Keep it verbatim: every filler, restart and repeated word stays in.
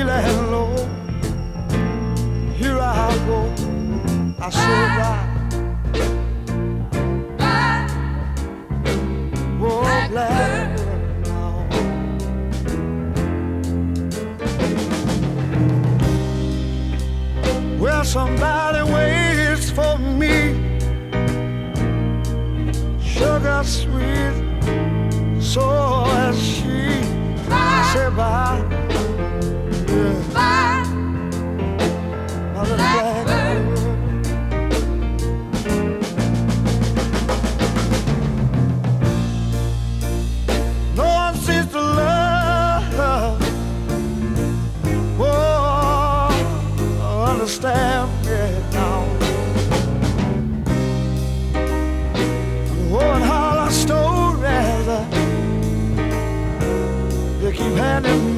feeling low. Here I go, I said ride. Oh, black now. Well, somebody waits for me, sugar sweet, so as she said bye. Yeah. Bye, Blackbird. No one seems to love, oh, understand me now. Oh, and all our stories, uh, they keep handing me.